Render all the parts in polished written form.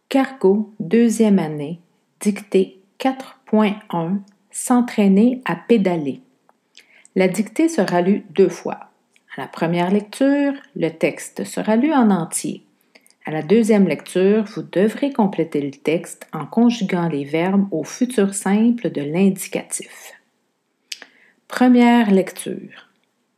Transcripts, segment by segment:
Cargo, deuxième année, dictée 4.1, s'entraîner à pédaler. La dictée sera lue 2 fois. À la première lecture, le texte sera lu en entier. À la deuxième lecture, vous devrez compléter le texte en conjuguant les verbes au futur simple de l'indicatif. Première lecture.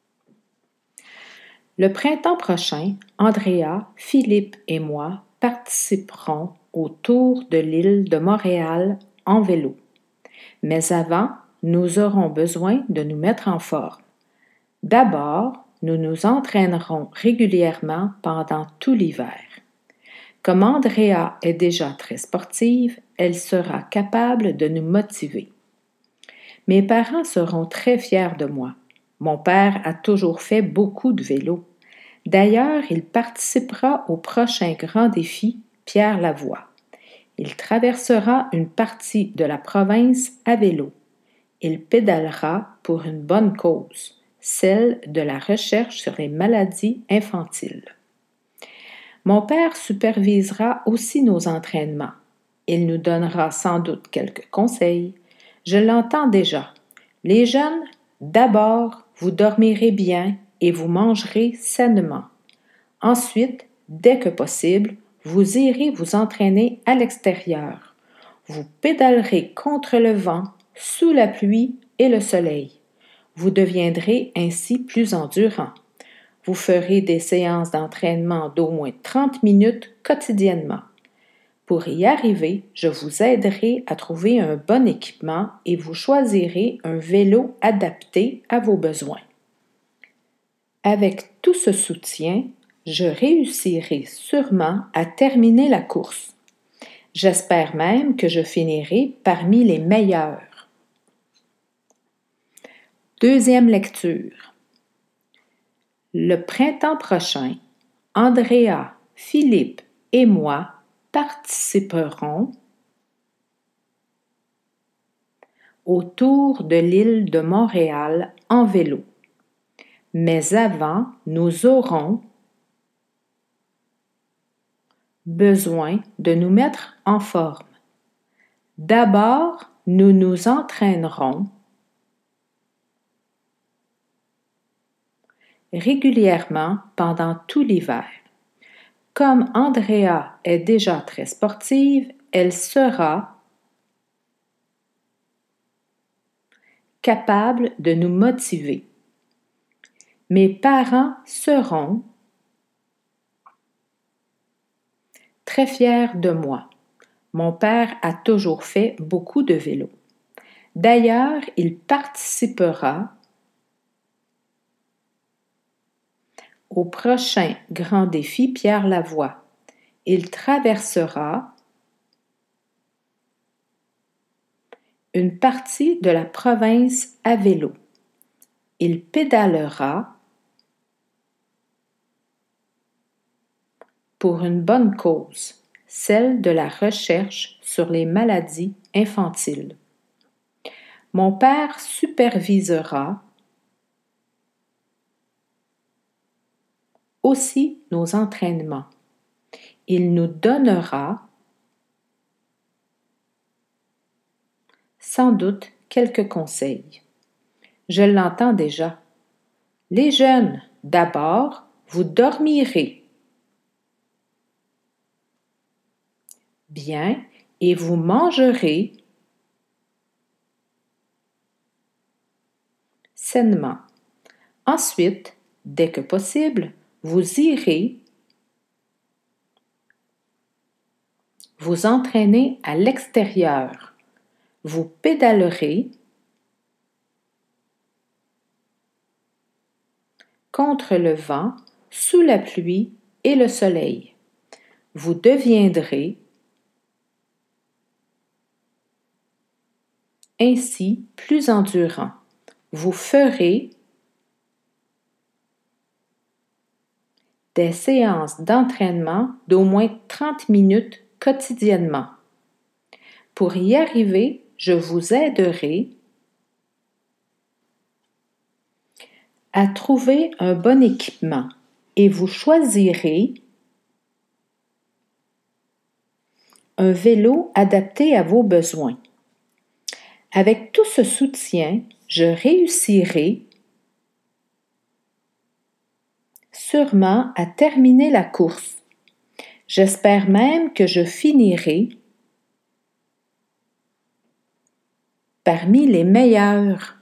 Le printemps prochain, Andrea, Philippe et moi participerons au tour de l'île de Montréal en vélo. Mais avant, nous aurons besoin de nous mettre en forme. D'abord, nous nous entraînerons régulièrement pendant tout l'hiver. Comme Andrea est déjà très sportive, elle sera capable de nous motiver. Mes parents seront très fiers de moi. Mon père a toujours fait beaucoup de vélo. D'ailleurs, il participera au prochain grand défi Pierre Lavoie. Il traversera une partie de la province à vélo. Il pédalera pour une bonne cause, celle de la recherche sur les maladies infantiles. Mon père supervisera aussi nos entraînements. Il nous donnera sans doute quelques conseils. Je l'entends déjà. Les jeunes, d'abord, vous dormirez bien et vous mangerez sainement. Ensuite, dès que possible, vous irez vous entraîner à l'extérieur. Vous pédalerez contre le vent, sous la pluie et le soleil. Vous deviendrez ainsi plus endurant. Vous ferez des séances d'entraînement d'au moins 30 minutes quotidiennement. Pour y arriver, je vous aiderai à trouver un bon équipement et vous choisirez un vélo adapté à vos besoins. Avec tout ce soutien, je réussirai sûrement à terminer la course. J'espère même que je finirai parmi les meilleurs. Deuxième lecture. Le printemps prochain, Andrea, Philippe et moi participerons au tour de l'île de Montréal en vélo. Mais avant, nous aurons besoin de nous mettre en forme. D'abord, nous nous entraînerons régulièrement pendant tout l'hiver. Comme Andrea est déjà très sportive, elle sera capable de nous motiver. Mes parents seront très fiers de moi. Mon père a toujours fait beaucoup de vélo. D'ailleurs, il participera au prochain grand défi Pierre Lavoie. Il traversera une partie de la province à vélo. Il pédalera pour une bonne cause, celle de la recherche sur les maladies infantiles. Mon père supervisera aussi nos entraînements. Il nous donnera sans doute quelques conseils. Je l'entends déjà. Les jeunes, d'abord, vous dormirez bien et vous mangerez sainement. Ensuite, dès que possible, vous irez vous entraîner à l'extérieur. Vous pédalerez contre le vent, sous la pluie et le soleil. Vous deviendrez ainsi plus endurant. Vous ferez des séances d'entraînement d'au moins 30 minutes quotidiennement. Pour y arriver, je vous aiderai à trouver un bon équipement et vous choisirez un vélo adapté à vos besoins. Avec tout ce soutien, je réussirai sûrement à terminer la course. J'espère même que je finirai parmi les meilleurs.